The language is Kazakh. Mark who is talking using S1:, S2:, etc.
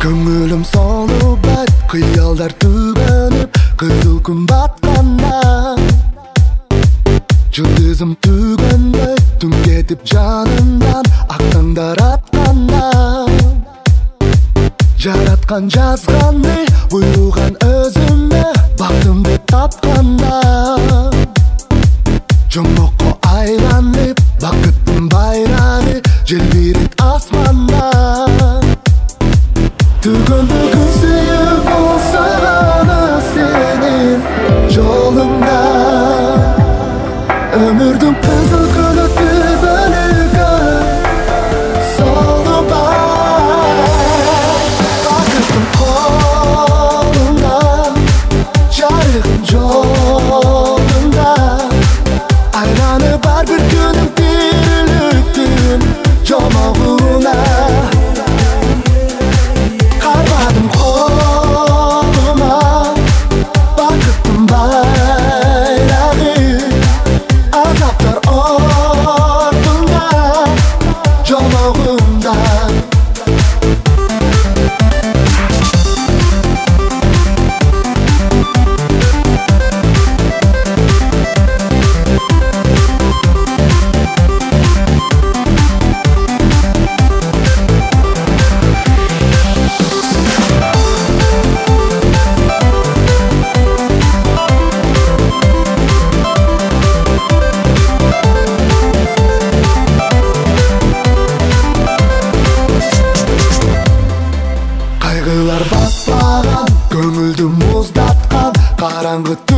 S1: Көңілім солып әт, қиялдар түгеніп, қызыл күн батқанда. Жұлдызым түгенбей, түн кетіп жанымдан, ақтаңдар атқанда. Жаратқан жазғанды, бұйырған өзіме, бақытымды тапқанда. Жұмоққа айланып, бақыттың байрағы, желбірет асманда. Түгін сүйіп болса ғана сенің жолыңда. Өмірдің қызыл күні түбілігі солып бақыттың қолында, жарығың жолында. Айланып әрбір күнің тірліктің жомағына. Қарбадым қолыма бақыттың байрағы, азаптар ортында, жолығында. Қайғылар баспаған, көңілді мұздатқан, қараңғы